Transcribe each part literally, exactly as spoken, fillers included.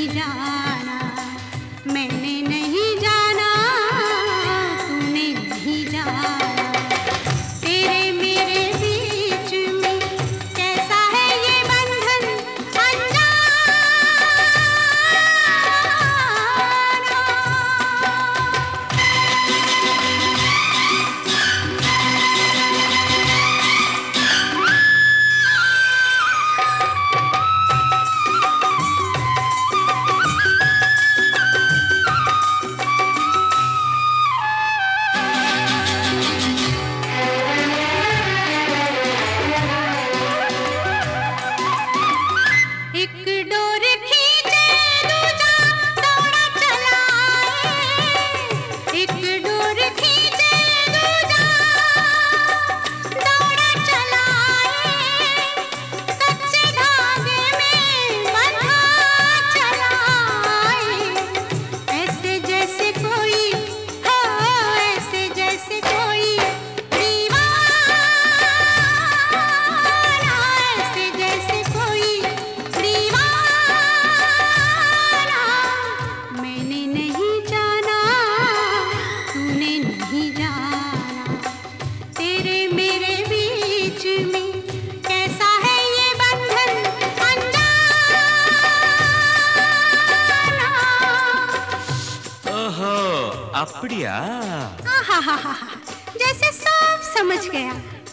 नहीं जाना, मैंने नहीं जाना, तूने नहीं जाना। तेरे मेरे बीच में कैसा है ये बंधन अनजाना। एक डोर खींचे दूजा दौड़ा चला आए, एक डोर खींचे दूजा दौड़ा चला आए, कच्चे धागे में बंधा चला आए। ऐसे जैसे कोई हो, ऐसे जैसे कोई दीवाना, ऐसे जैसे कोई दीवाना। मैंने नहीं जाना, तूने नहीं जाना, तेरे मेरे बीच में कैसा है ये बंधन अनजाना। ओहो அப்படியா? आहाहाहा, जैसे सब समझ गया।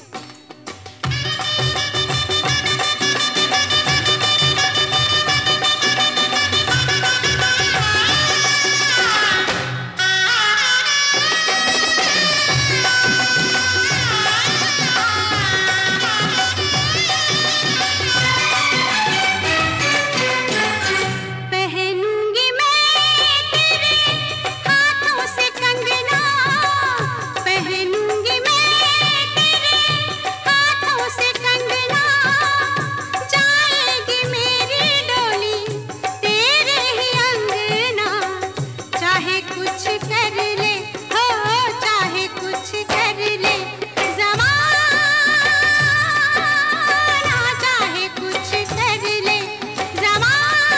पहनूंगी मैं तेरे हाथों से कंगना, पहनूंगी मैं तेरे हाथों से कंगना। जाएगी मेरी डोली तेरे ही अंगना, चाहे कुछ कर ले हो, चाहे कुछ कर ले ज़माना, चाहे कुछ कर ले ज़माना।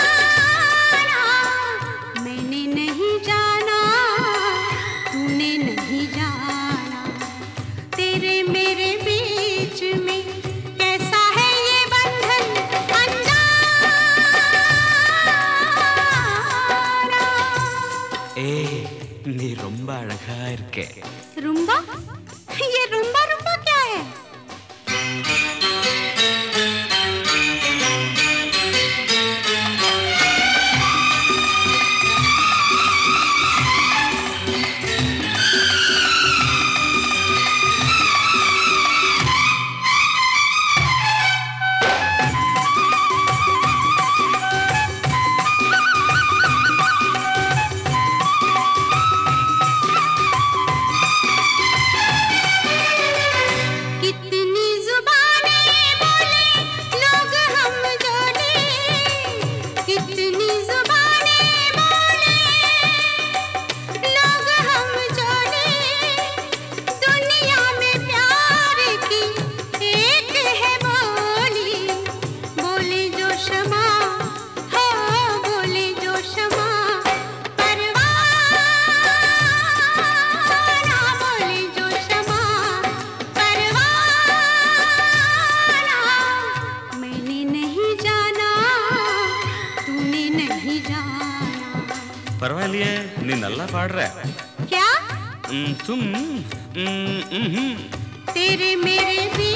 मैंने नहीं जाना, तूने नहीं जाना, तेरे मेरे बीच में कैसा है ये बंधन अनजाना। ஏய் நீ ரொம்ப அழகா இருக்க. रुम्बा? ये रुम्बा रुम्बा क्या है? कितनी जुबानें बोले लोग हम जोड़े, कितनी जुबानें बोले लोग हम जोड़े। दुनिया में प्यार की एक है बोली, बोले जो शमा हो, बोले जो शमा परवाना, बोले जो शमा परवाना। मैंने नहीं जाना, तूने नहीं जाना। பரவாயில்லையே நீ நல்லா பாடுற. क्या? ம், தும் ம், ம்ஹும். तेरे मेरे बीच